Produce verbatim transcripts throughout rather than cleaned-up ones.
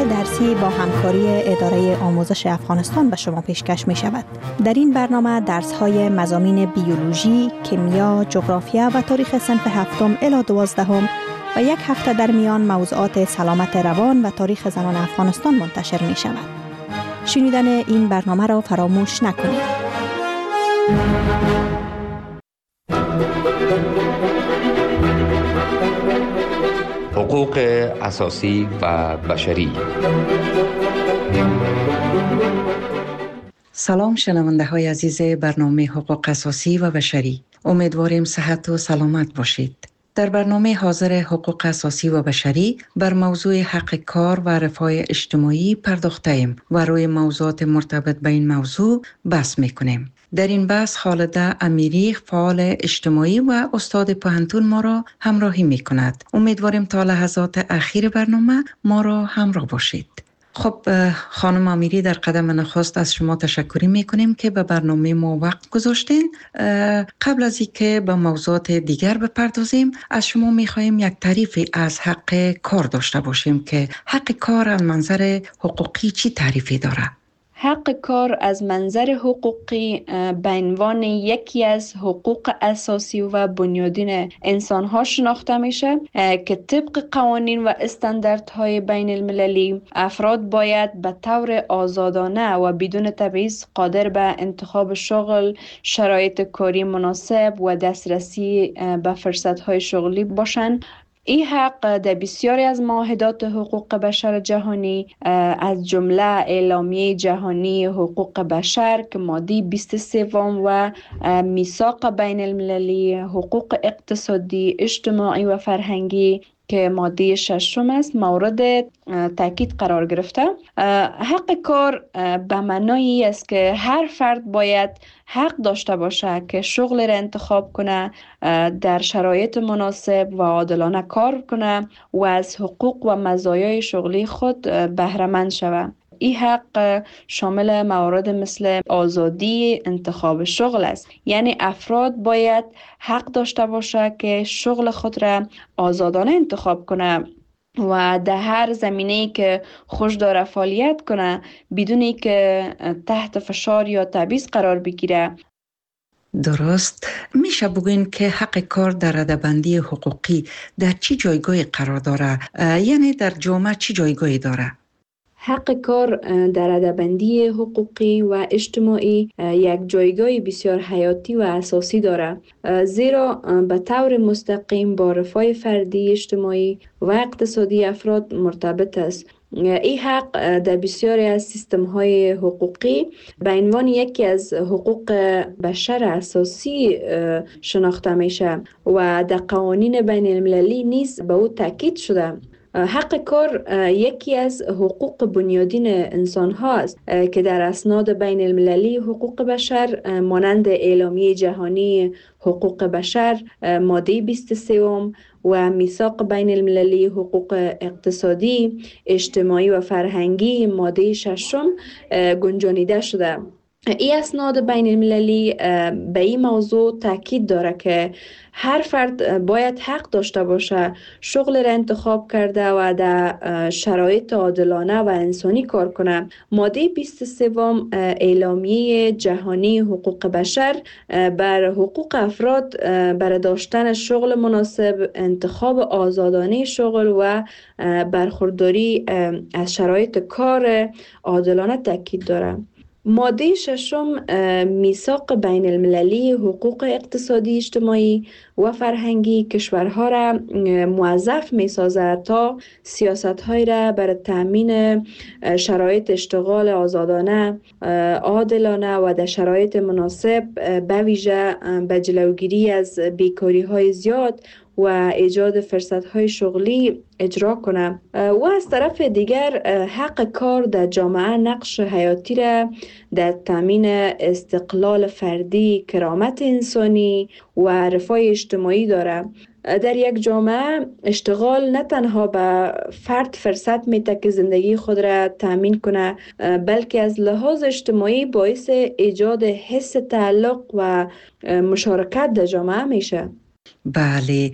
درسی با همکاری اداره آموزش افغانستان به شما پیشکش می شود. در این برنامه درس‌های مضامین بیولوژی، کیمیا، جغرافیا و تاریخ صنف هفتم الی دوازدهم و یک هفته در میان موضوعات سلامت روان و تاریخ زنان افغانستان منتشر می شود. شنیدن این برنامه را فراموش نکنید. حقوق اساسی و بشری. سلام شنونده های عزیز برنامه حقوق اساسی و بشری. امیدواریم صحت و سلامت باشید. در برنامه حاضر حقوق اساسی و بشری بر موضوع حق کار و رفاه اجتماعی پرداخته ایم و روی موضوعات مرتبط به این موضوع بحث میکنیم. در این بحث خالده امیری، فعال اجتماعی و استاد پوهنتون ما را همراهی میکند. امیدواریم تا لحظات اخیر برنامه ما را همراه باشید. خب خانم امیری، در قدم نخست از شما تشکر میکنیم که به برنامه ما وقت گذاشتین. قبل از اینکه به موضوعات دیگر بپردازیم، از شما میخواهیم یک تعریفی از حق کار داشته باشیم که حق کار از منظر حقوقی چی تعریفی داره؟ حق کار از منظر حقوقی به عنوان یکی از حقوق اساسی و بنیادین انسان‌ها شناخته میشه که طبق قوانین و استانداردهای بین المللی افراد باید به طور آزادانه و بدون تبعیض قادر به انتخاب شغل، شرایط کاری مناسب و دسترسی به فرصت‌های شغلی باشند. این حق در بسیاری از معاهدات حقوق بشر جهانی از جمله اعلامیه جهانی حقوق بشر که ماده بیست و سه و میثاق بین المللی حقوق اقتصادی، اجتماعی و فرهنگی که ماده ششم است مورد تاکید قرار گرفته. حق کار به معنای است که هر فرد باید حق داشته باشه که شغل را انتخاب کنه، در شرایط مناسب و عادلانه کار کنه و از حقوق و مزایای شغلی خود بهره مند شود. این حق شامل موارد مثل آزادی انتخاب شغل است، یعنی افراد باید حق داشته باشه که شغل خود را آزادانه انتخاب کنه و در هر زمینه‌ای که خوش داره فعالیت کنه بدون که تحت فشار یا تبعیض قرار بگیره. درست. میشه بگوین که حق کار در رده‌بندی حقوقی در چی جایگاهی قرار داره؟ یعنی در جامعه چی جایگاهی داره؟ حق کار در رده‌بندی حقوقی و اجتماعی یک جایگاه بسیار حیاتی و اساسی دارد، زیرا به طور مستقیم با رفاه فردی، اجتماعی و اقتصادی افراد مرتبط است. این حق در بسیاری از سیستم‌های حقوقی به عنوان یکی از حقوق بشر اساسی شناخته میشه و در قوانین بین المللی نیز به او تاکید شده. حق کار یکی از حقوق بنیادین انسان ها است که در اسناد بین المللی حقوق بشر مانند اعلامیه جهانی حقوق بشر ماده بیست و سه و میثاق بین المللی حقوق اقتصادی، اجتماعی و فرهنگی ماده ششم گنجانیده شده. این اسناد بین المللی به این موضوع تاکید داره که هر فرد باید حق داشته باشه شغل را انتخاب کرده و در شرایط عادلانه و انسانی کار کنه. ماده بیست و سه اعلامیه جهانی حقوق بشر بر حقوق افراد برای داشتن شغل مناسب، انتخاب آزادانه شغل و برخورداری از شرایط کار عادلانه تاکید داره. ماده ششم میثاق بین المللی حقوق اقتصادی، اجتماعی و فرهنگی کشورها را موظف می سازد تا سیاست‌های را برای تأمین شرایط اشتغال آزادانه، عادلانه و در شرایط مناسب به ویژه به جلوگیری از بیکاری‌های زیاد و ایجاد فرصت‌های شغلی اجرا کنه. و از طرف دیگر حق کار در جامعه نقش حیاتی را در تامین استقلال فردی، کرامت انسانی و رفاه اجتماعی داره. در یک جامعه اشتغال نه تنها به فرد فرصت میده که زندگی خود را تامین کنه، بلکه از لحاظ اجتماعی باعث ایجاد حس تعلق و مشارکت در جامعه میشه. بله،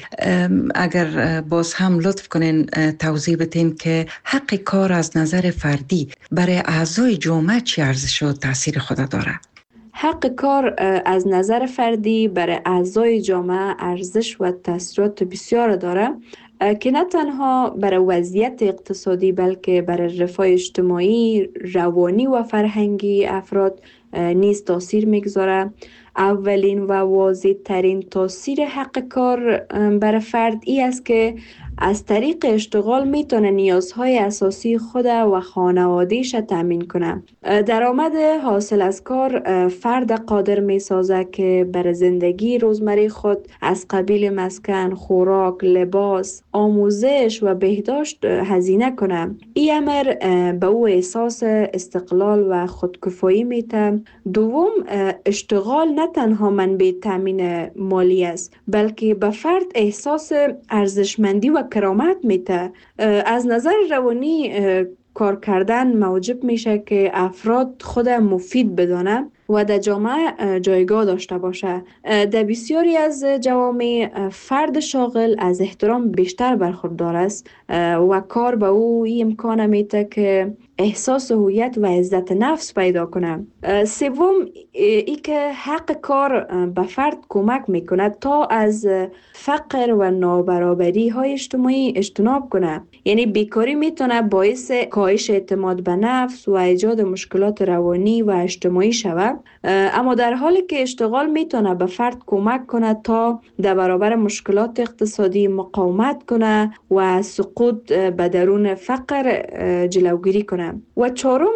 اگر باز هم لطف کنین توضیح بدین که حق کار از نظر فردی برای اعضای جامعه چی ارزش و تاثیر خود داره؟ حق کار از نظر فردی برای اعضای جامعه ارزش و تاثیرات بسیار داره که نه تنها برای وضعیت اقتصادی بلکه برای رفاه اجتماعی، روانی و فرهنگی افراد نیز تاثیر میگذاره. اولین و واضح ترین تاثیر حق کار برای فرد ای است که از طریق اشتغال میتونه نیازهای اساسی خود و خانوادهش تامین کنه. درآمد حاصل از کار فرد قادر میسازه که برای زندگی روزمره خود از قبیل مسکن، خوراک، لباس، آموزش و بهداشت هزینه کنه. این امر به او احساس استقلال و خودکفایی میده. دوم، اشتغال نه تنها منبع تامین مالی است بلکه به فرد احساس ارزشمندی و کرامت میده. از نظر روانی کار کردن موجب میشه که افراد خود مفید بدانه و در جامعه جایگاه داشته باشه. در بسیاری از جوامع فرد شاغل از احترام بیشتر برخوردار است و کار به او این امکان میده که احساس هویت و عزت نفس پیدا کنه. سوم، ای که حق کار به فرد کمک میکنه تا از فقر و نابرابری های اجتماعی اجتناب کنه. یعنی بیکاری میتونه باعث کاهش اعتماد به نفس و ایجاد مشکلات روانی و اجتماعی شود، اما در حالی که اشتغال میتونه به فرد کمک کنه تا در برابر مشکلات اقتصادی مقاومت کنه و سقوط به درون فقر جلوگیری کنه. و چهارم،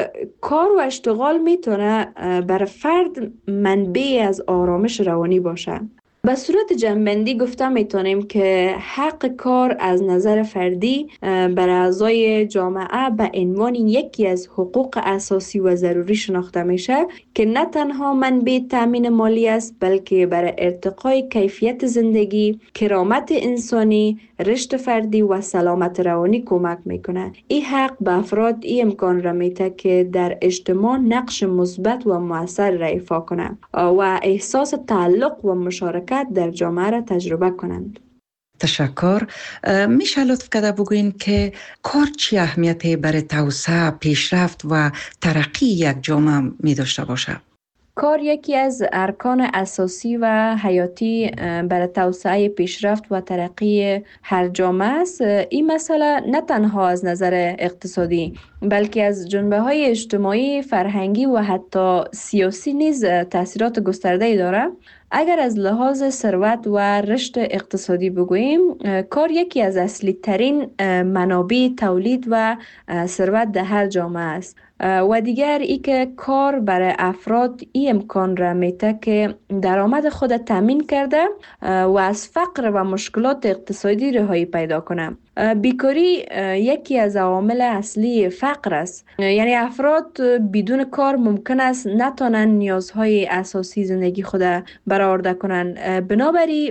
کار و اشتغال میتونه برای فرد منبع از آرامش روانی باشه. به صورت جمع‌بندی گفته میتونیم که حق کار از نظر فردی برای اعضای جامعه به عنوان یکی از حقوق اساسی و ضروری شناخته میشه که نه تنها منبع تامین مالی است بلکه برای ارتقای کیفیت زندگی، کرامت انسانی، رشد فردی و سلامت روانی کمک میکنه. این حق به افراد این امکان را میده که در اجتماع نقش مثبت و مؤثر را ایفا کنند و احساس تعلق و مشارکت در جامعه را تجربه کنند. تشکر. میشه لطف کرده بگوین که کار چی اهمیتی برای توسعه، پیشرفت و ترقی یک جامعه می داشته باشه؟ کار یکی از ارکان اساسی و حیاتی برای توسعه، پیشرفت و ترقی هر جامعه است. این مسئله نه تنها از نظر اقتصادی بلکه از جنبه‌های اجتماعی، فرهنگی و حتی سیاسی نیز تاثیرات گسترده‌ای دارد. اگر از لحاظ ثروت و رشد اقتصادی بگوییم، کار یکی از اصلی ترین منابع تولید و ثروت در هر جامعه است. و دیگر ای که کار برای افراد این امکان را میده که درآمد خود تامین کرده و از فقر و مشکلات اقتصادی رهایی پیدا کنه. بیکاری یکی از عوامل اصلی فقر است. یعنی افراد بدون کار ممکن است نتوانند نیازهای اساسی زندگی خود برآورده کنند. بنابراین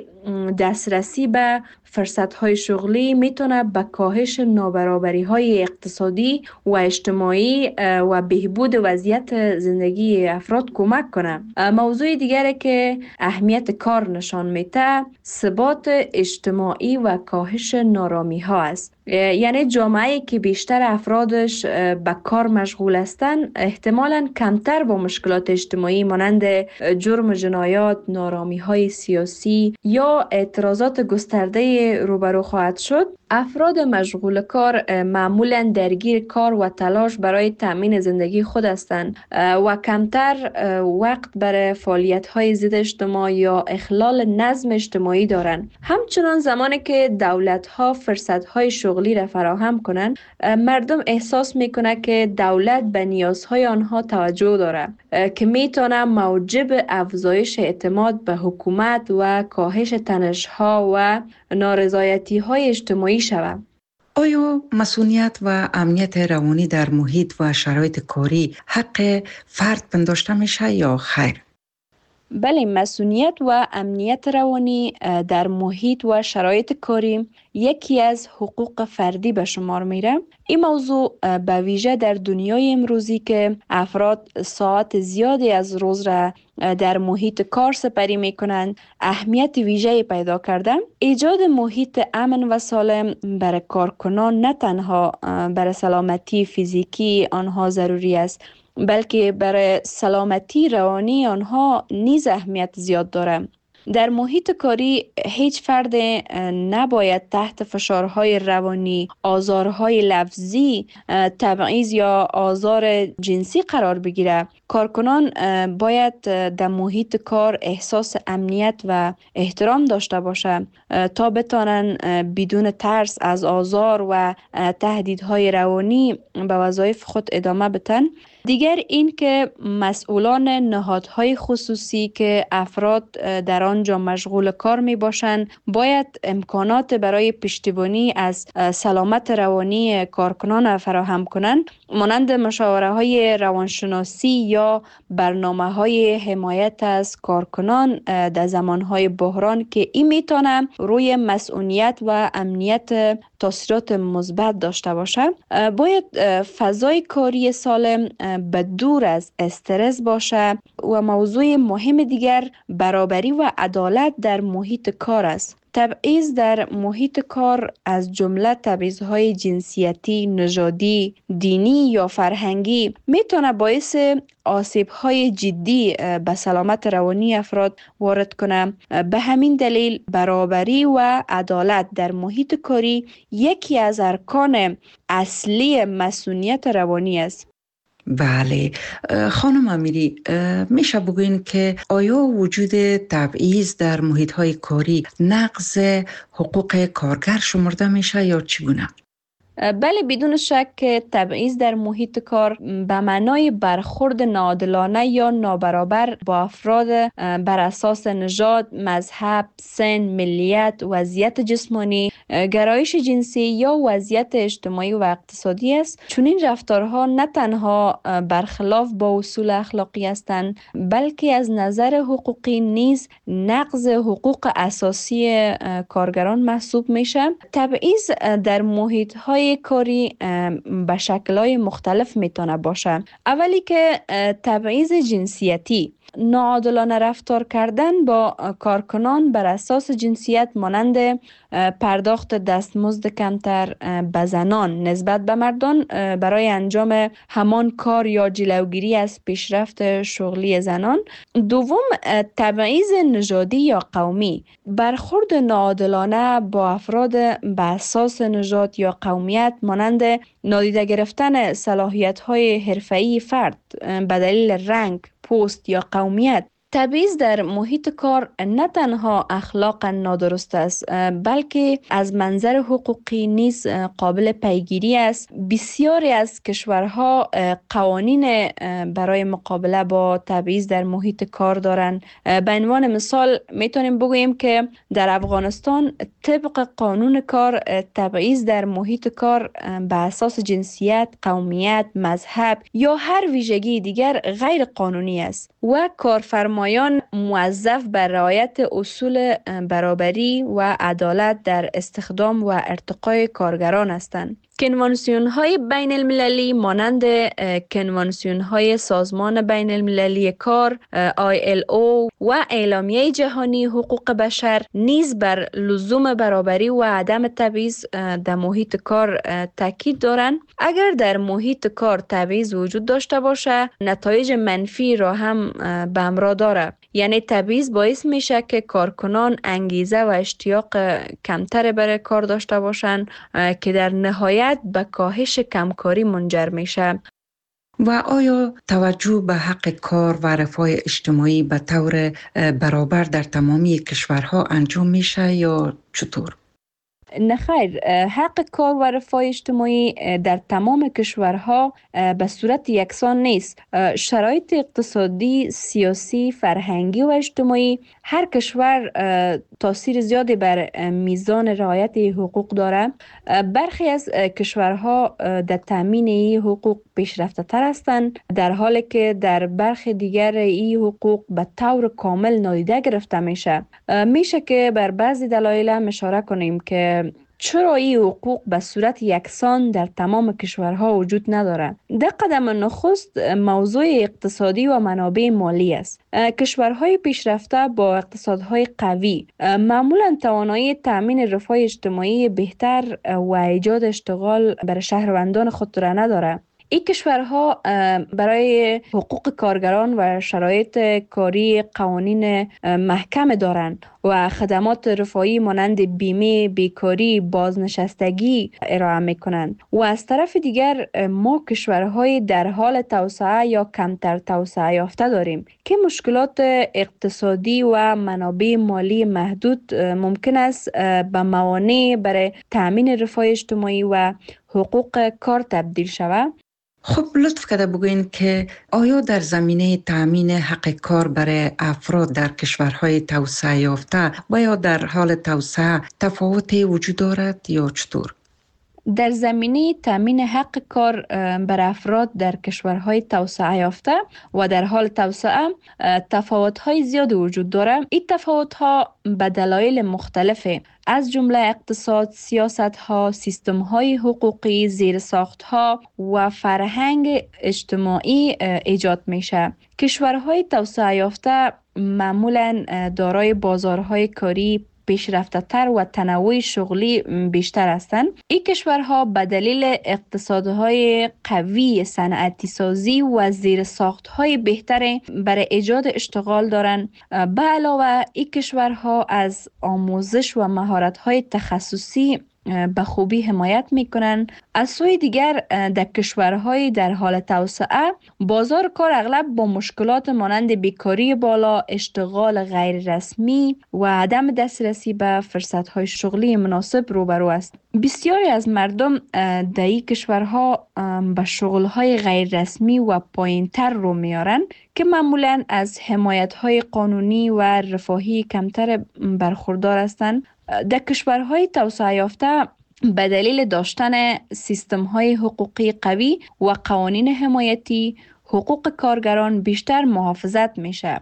دسترسی به فرصت‌های شغلی میتونه به کاهش نابرابری‌های اقتصادی و اجتماعی و بهبود وضعیت زندگی افراد کمک کنه. موضوع دیگری که اهمیت کار نشان میده، ثبات اجتماعی و کاهش نارامی‌ها است. یعنی جامعه‌ای که بیشتر افرادش به کار مشغول هستند احتمالاً کمتر با مشکلات اجتماعی مانند جرم و جنایات، نارامی‌های سیاسی یا اعتراضات گسترده روبرو خواهد شد. افراد مشغول کار معمولاً درگیر کار و تلاش برای تامین زندگی خود هستند و کمتر وقت برای فعالیت‌های ضد اجتماع یا اخلال نظم اجتماعی دارند. همچنان زمانی که دولت‌ها فرصت‌های شغلی را فراهم کنند، مردم احساس می‌کنند که دولت به نیازهای آنها توجه دارد که می‌تواند موجب افزایش اعتماد به حکومت و کاهش تنش‌ها و نارضایتی‌های اجتماعی شود. آیا مسئولیت و امنیت روانی در محیط و شرایط کاری حق فرد پنداشته میشه یا خیر؟ بله، مسئولیت و امنیت روانی در محیط و شرایط کاری یکی از حقوق فردی به شمار میره. این موضوع به ویژه در دنیای امروزی که افراد ساعت زیادی از روز را در محیط کار سپری میکنند اهمیت ویژه‌ای پیدا کرده. ایجاد محیط امن و سالم برای کارکنان نه تنها برای سلامتی فیزیکی آنها ضروری است، بلکه برای سلامتی روانی آنها نیز اهمیت زیاد دارد. در محیط کاری هیچ فرد نباید تحت فشارهای روانی، آزارهای لفظی، تبعیض یا آزار جنسی قرار بگیرد. کارکنان باید در محیط کار احساس امنیت و احترام داشته باشند تا بتوانند بدون ترس از آزار و تهدیدهای روانی به وظایف خود ادامه بدن. دیگر این که مسئولان نهادهای خصوصی که افراد در آنجا مشغول کار می باشند باید امکانات برای پشتیبانی از سلامت روانی کارکنان فراهم کنند، مانند مشاوره های روانشناسی یا برنامه های حمایت از کارکنان در زمان های بحران که این میتونه روی مسئولیت و امنیت تاثیرات مثبت داشته باشد. باید فضای کاری سالم به دور از استرس باشه و موضوع مهم دیگر برابری و عدالت در محیط کار است. تبعیض در محیط کار از جمله تبعیض‌های جنسیتی، نژادی، دینی یا فرهنگی میتونه باعث آسیب‌های جدی به سلامت روانی افراد وارد کنه. به همین دلیل برابری و عدالت در محیط کاری یکی از ارکان اصلی مسئولیت روانی است. بله خانم امیری، میشه بگوین که آیا وجود تبعیض در محیط‌های کاری نقض حقوق کارگر شمرده میشه یا چگونه؟ بله، بدون شک تبعیض در محیط کار به معنای برخورد ناعادلانه یا نابرابر با افراد بر اساس نژاد، مذهب، سن، ملیت، وضعیت جسمانی، گرایش جنسی یا وضعیت اجتماعی و اقتصادی است. چون این رفتارها نه تنها برخلاف با اصول اخلاقی هستند، بلکه از نظر حقوقی نیز نقض حقوق اساسی کارگران محسوب میشه. تبعیض در محیط‌های کاری به شکل‌های مختلف میتونه باشه. اولی که تبعیض جنسیتی، ناعادلانه رفتار کردن با کارکنان بر اساس جنسیت مانند پرداخت دستمزد کمتر به زنان نسبت به مردان برای انجام همان کار یا جلوگیری از پیشرفت شغلی زنان. دوم، تبعیض نژادی یا قومی، برخورد ناعادلانه با افراد به اساس نژاد یا قومیت مانند نادیده گرفتن صلاحیت‌های حرفه‌ای فرد به دلیل رنگ، پوست یا قومیت. تبعیض در محیط کار نه تنها اخلاقا نادرست است، بلکه از منظر حقوقی نیز قابل پیگیری است. بسیاری از کشورها قوانین برای مقابله با تبعیض در محیط کار دارند. به عنوان مثال میتونیم بگوییم که در افغانستان طبق قانون کار تبعیض در محیط کار به اساس جنسیت، قومیت، مذهب یا هر ویژگی دیگر غیر قانونی است و کارفرمایان موظف بر رعایت اصول برابری و عدالت در استخدام و ارتقای کارگران هستند. کنوانسیون های بین المللی مانند کنوانسیون های سازمان بین المللی کار آی ال او و اعلامیه جهانی حقوق بشر نیز بر لزوم برابری و عدم تبعیض در محیط کار تاکید دارند. اگر در محیط کار تبعیض وجود داشته باشه، نتایج منفی را هم به همراه داره. یعنی تبعیض باعث میشه که کارکنان انگیزه و اشتیاق کمتر برای کار داشته باشند که در نهایت به کاهش کمکاری منجر میشه. و آیا توجه به حق کار و رفاه اجتماعی به طور برابر در تمامی کشورها انجام میشه یا چطور؟ نخیر، حق کار و رفاه اجتماعی در تمام کشورها به صورت یکسان نیست. شرایط اقتصادی، سیاسی، فرهنگی و اجتماعی هر کشور تاثیر زیادی بر میزان رعایت حقوق دارد. برخی از کشورها در تامین این حقوق پیشرفته تر هستند، در حالی که در برخی دیگر این حقوق به طور کامل نادیده گرفته میشه. میشه که بر بعضی دلایل هم اشاره کنیم که چرا این حقوق به صورت یکسان در تمام کشورها وجود ندارد. در قدم نخست موضوع اقتصادی و منابع مالی است. کشورهای پیشرفته با اقتصادهای قوی معمولا توانایی تامین رفاه اجتماعی بهتر و ایجاد اشتغال برای شهروندان خود را ندارد. این کشورها برای حقوق کارگران و شرایط کاری قوانین محکم دارند و خدمات رفاهی مانند بیمه، بیکاری، بازنشستگی ارائه می کنند. و از طرف دیگر ما کشورهای در حال توسعه یا کمتر توسعه یافته داریم که مشکلات اقتصادی و منابع مالی محدود ممکن است به موانع برای تأمین رفاه اجتماعی و حقوق کار تبدیل شود. خب لطف کرده بگوین که آیا در زمینه تأمین حق کار برای افراد در کشورهای توسعه یافته و یا در حال توسعه تفاوتی وجود دارد یا چطور؟ در زمینه تامین حق کار بر افراد در کشورهای توسعه یافته و در حال توسعه تفاوت‌های زیاد وجود دارد. این تفاوت‌ها به دلایل مختلفه، از جمله اقتصاد، سیاست‌ها، سیستم‌های حقوقی، زیرساخت‌ها و فرهنگ اجتماعی ایجاد میشه. کشورهای توسعه یافته معمولاً دارای بازارهای کاری پیشرفته تر و تنوع شغلی بیشتر هستند. این کشورها به دلیل اقتصادهای قوی، صنعتی سازی و زیرساختهای بهتر برای ایجاد اشتغال دارند. به علاوه این کشورها از آموزش و مهارت‌های تخصصی به خوبی حمایت میکنن. از سوی دیگر در کشورهای در حال توسعه بازار کار اغلب با مشکلات مانند بیکاری بالا، اشتغال غیر رسمی و عدم دسترسی به فرصتهای شغلی مناسب روبرو است. بسیاری از مردم در این کشورها به شغلهای غیر رسمی و پایینتر رو میارن که معمولاً از حمایتهای قانونی و رفاهی کمتر برخوردار هستند. در کشورهای توسعه یافته به دلیل داشتن سیستم‌های حقوقی قوی و قوانین حمایتی، حقوق کارگران بیشتر محافظت میشه.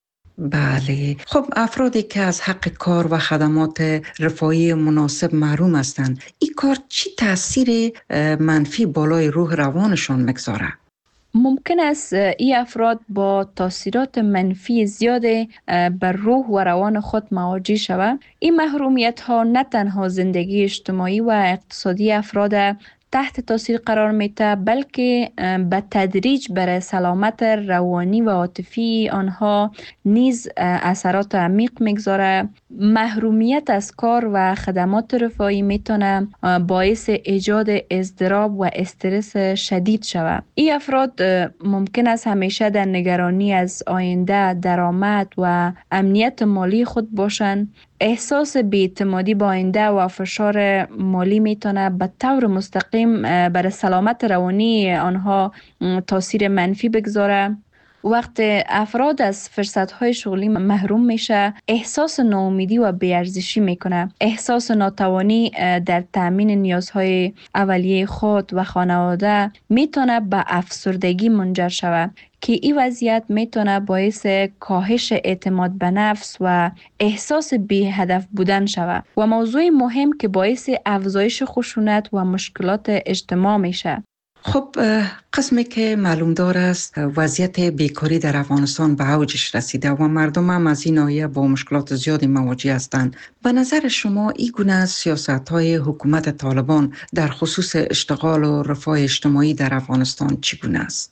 بله، خب افرادی که از حق کار و خدمات رفاهی مناسب محروم هستند، این کار چی تاثیر منفی بالای روح روانشان میگذاره؟ ممکن است این افراد با تاثیرات منفی زیاد بر روح و روان خود مواجه شوند. این محرومیت ها نه تنها زندگی اجتماعی و اقتصادی افراد تحت تاثیر قرار میده، بلکه به تدریج بر سلامت روانی و عاطفی آنها نیز اثرات عمیق میگذاره. محرومیت از کار و خدمات رفاهی میتونه باعث ایجاد اضطراب و استرس شدید شود. این افراد ممکن است همیشه در نگرانی از آینده، درآمد و امنیت مالی خود باشند. احساس بی‌اعتمادی با آینده و فشار مالی میتونه به طور مستقیم بر سلامت روانی آنها تاثیر منفی بگذاره. وقت افراد از فرصت‌های شغلی محروم میشه، احساس ناامیدی و بی‌ارزشی میکنه. احساس ناتوانی در تامین نیازهای اولیه خود و خانواده میتونه به افسردگی منجر شود که این وضعیت میتونه باعث کاهش اعتماد به نفس و احساس بی هدف بودن شود و موضوع مهم که باعث افزایش خشونت و مشکلات اجتماع میشه. خب قسمی که معلوم دار است وضعیت بیکاری در افغانستان به اوجش رسیده و مردم هم از این ناحیه با مشکلات زیادی مواجه هستند. به نظر شما این گونه سیاست‌های حکومت طالبان در خصوص اشتغال و رفاه اجتماعی در افغانستان چگونه است؟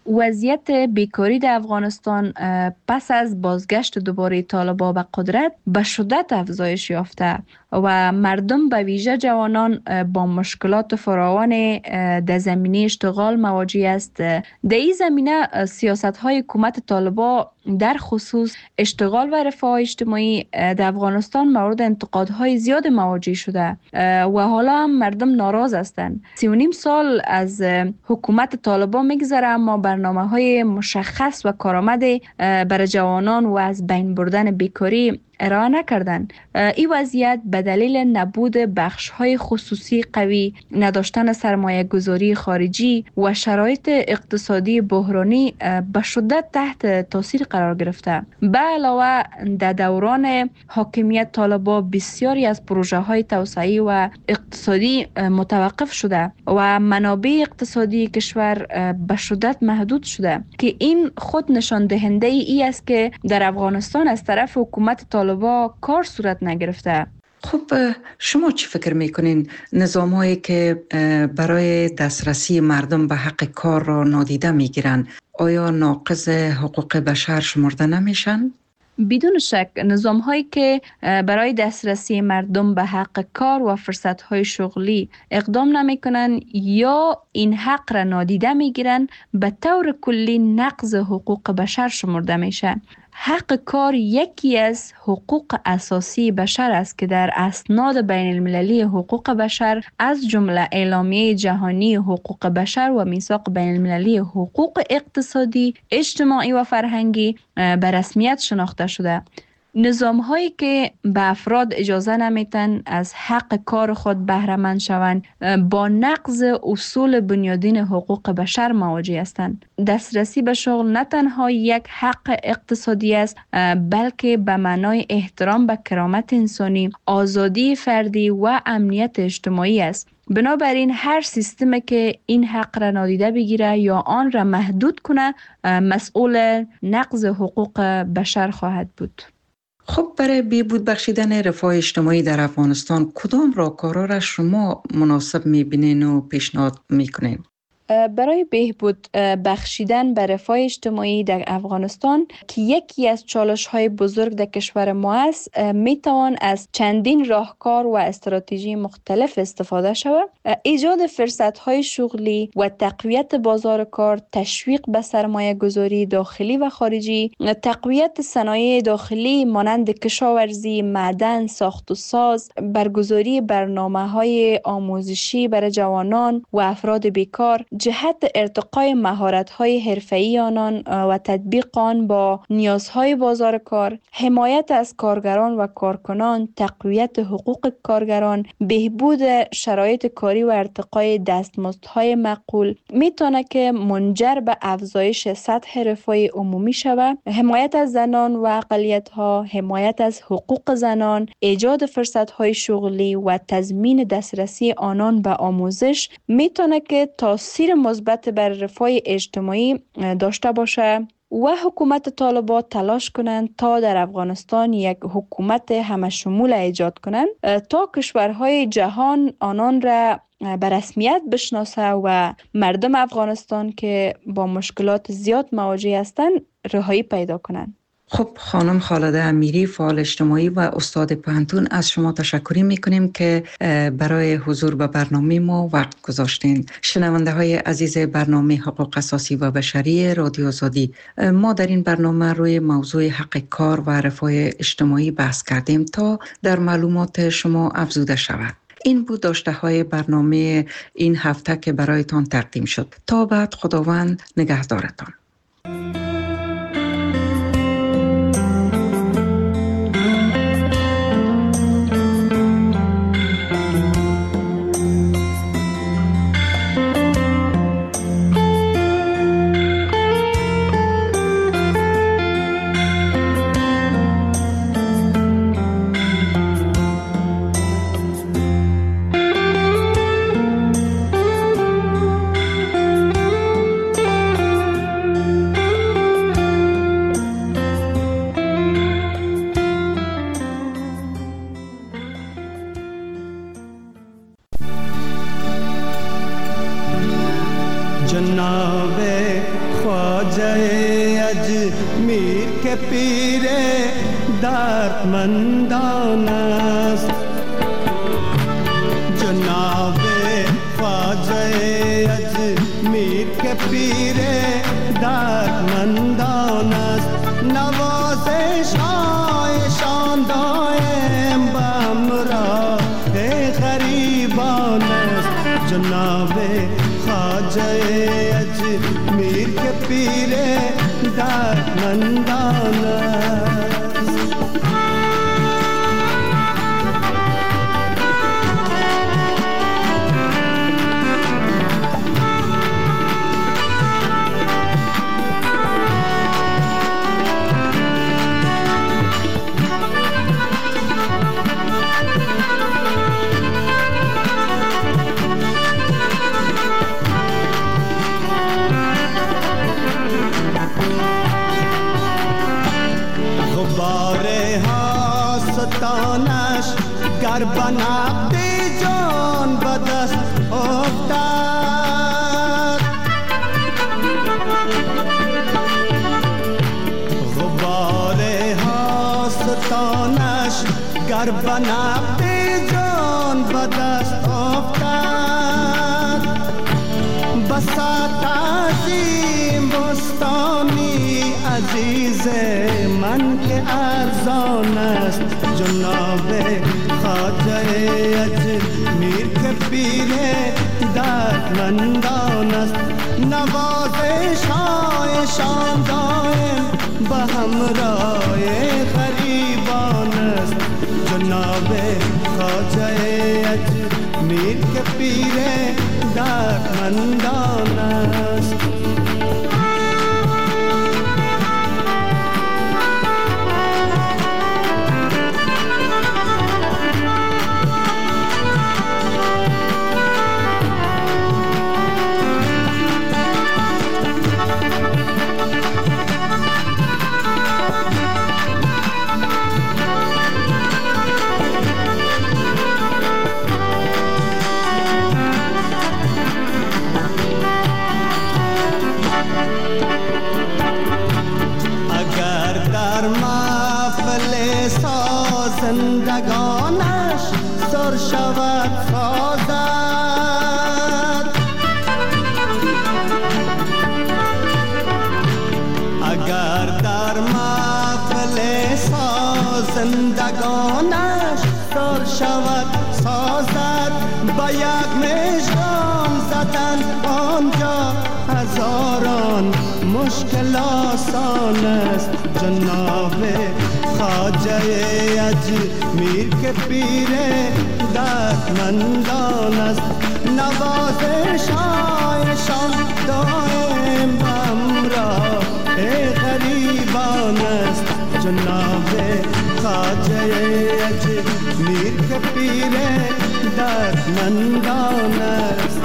وضعیت بیکاری در افغانستان پس از بازگشت دوباره طالبان به قدرت به شدت افزایش یافته و مردم به ویژه جوانان با مشکلات فراوان در زمینه اشتغال مواجه است. در این زمینه سیاست‌های حکومت طالبان در خصوص اشتغال و رفاه اجتماعی در افغانستان مورد انتقادهای زیاد مواجه شده و حالا هم مردم ناراض هستند. سی و نیم سال از حکومت طالبان میگذره اما برنامه‌های مشخص و کارآمد برای جوانان و از بین بردن بیکاری ارائه نکردن. این وضعیت به دلیل نبود بخش‌های خصوصی قوی، نداشتن سرمایه گذاری خارجی و شرایط اقتصادی بحرانی به شدت تحت تاثیر قرار گرفته. به علاوه در دوران حاکمیت طالبان بسیاری از پروژه‌های توسعه‌ای و اقتصادی متوقف شده و منابع اقتصادی کشور به شدت محدود شده که این خود نشان دهنده ای است که در افغانستان از طرف حکومت طالبان کار صورت نگرفته. خب شما چی فکر میکنین نظام‌هایی که برای دسترسی مردم به حق کار را نادیده میگیرن آیا ناقض حقوق بشر شمرده نمیشن؟ بدون شک نظام هایی که برای دسترسی مردم به حق کار و فرصت های شغلی اقدام نمی کنن یا این حق را نادیده می گیرن به طور کلی نقض حقوق بشر شمرده میشه. حق کار یکی از حقوق اساسی بشر است که در اسناد بین المللی حقوق بشر از جمله اعلامیه جهانی حقوق بشر و میثاق بین المللی حقوق اقتصادی، اجتماعی و فرهنگی به رسمیت شناخته شده. نظام هایی که به افراد اجازه نمیتن از حق کار خود بهره مند شوند با نقض اصول بنیادین حقوق بشر مواجه هستند. دسترسی به شغل نه تنها یک حق اقتصادی است بلکه به معنای احترام به کرامت انسانی، آزادی فردی و امنیت اجتماعی است. بنابراین هر سیستمی که این حق را نادیده بگیره یا آن را محدود کنه مسئول نقض حقوق بشر خواهد بود. خب برای بهبود بخشیدن رفاه اجتماعی در افغانستان کدام راهکارها را شما مناسب می‌بینین و پیشنهاد می‌کنین؟ برای بهبود بخشیدن به رفاه اجتماعی در افغانستان که یکی از چالش‌های بزرگ در کشور ما است، میتوان از چندین راهکار و استراتژی مختلف استفاده شود. ایجاد فرصت‌های شغلی و تقویت بازار کار، تشویق به سرمایه گذاری داخلی و خارجی، تقویت صنایع داخلی مانند کشاورزی، معدن، ساخت و ساز، برگزاری برنامه‌های آموزشی برای جوانان و افراد بیکار، جهت ارتقای مهارت‌های حرفه‌ای آنان و تطبیق آن با نیازهای بازار کار، حمایت از کارگران و کارکنان، تقویت حقوق کارگران، بهبود شرایط کاری و ارتقای دستمزدهای معقول میتونه که منجر به افزایش سطح رفاه عمومی شود. حمایت از زنان و اقلیت‌ها، حمایت از حقوق زنان، ایجاد فرصت‌های شغلی و تضمین دسترسی آنان به آموزش میتونه که تاثیر مثبت بر رفاه اجتماعی داشته باشه و حکومت طالبان تلاش کنند تا در افغانستان یک حکومت همه شمول ایجاد کنند تا کشورهای جهان آنان را به رسمیت بشناسه و مردم افغانستان که با مشکلات زیاد مواجه هستند رهایی پیدا کنند. خب خانم خالده امیری، فعال اجتماعی و استاد پوهنتون، از شما تشکر میکنیم که برای حضور به برنامه ما وقت گذاشتین. شنونده های عزیز برنامه حقوق اساسی و بشری رادیو آزادی، ما در این برنامه روی موضوع حق کار و رفاه اجتماعی بحث کردیم تا در معلومات شما افزوده شود. این بود داشته های برنامه این هفته که برایتان تقدیم شد. تا بعد، خداوند نگهدارتان. به نبض جان به دست افتاد. غبار هاستانش گر به نبض جان به دست افتاد. بساط عظیم بستانی عزیز من که ارزان است، جناب خواجه اجمیر که پیر دردمندان است. نوازش هایشان دائم به همراه غریبان است، جناب خواجه اجمیر که پیر دردمندان است. زندگانش سر شود سازد، اگر در محفل زندگانش سر شود سازد. با یک مژگان زدن آنجا هزاران مشکل آسان است، جناب خواجه اجمیر که پیر دردمندان است. نوازش هایشان دائم همراه غریبان است، جناب خواجه اجمیر که پیر دردمندان است.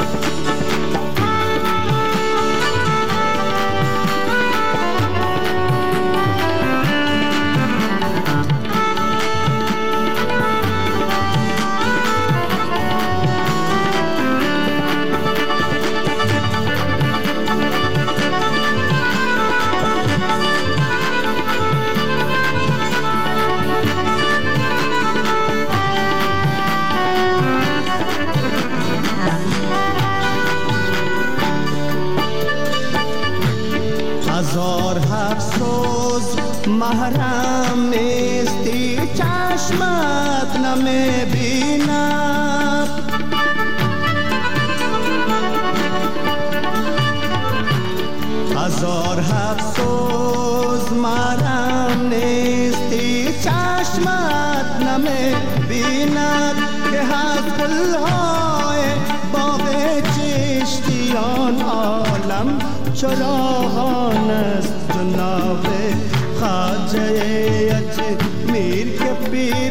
هزار افسوس محرم نیستی، چشمت نمیبیند. هزار افسوس محرم نیستی، چشمت نمیبیند. که از گلهای باغ چشتیان عالم چراغان است، جناب خواجه اجمیر که پیر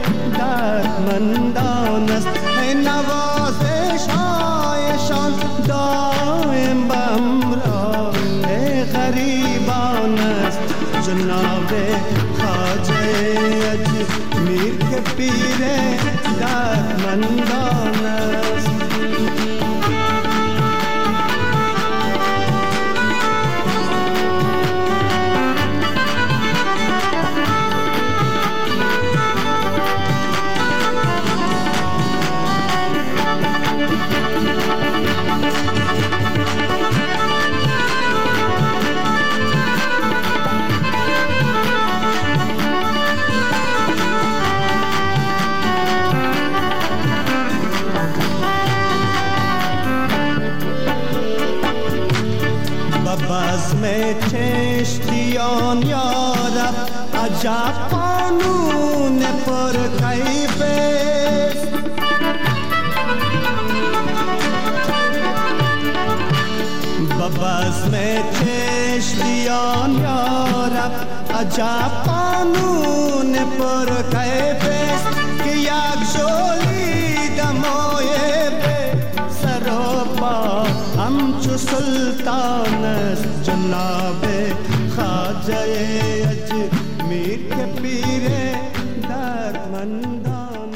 دردمندان است. نوازش هایشان دائم به همراه غریبان است، جناب خواجه اجمیر که پیر دردمندان است. بزم چشتیان یارب عجب قانون پر کیف است. بزم چشتیان یارب عجب قانون پر کیف است. که یک شولی دمای به سر و پا همچو سلطان است، جناب خواجه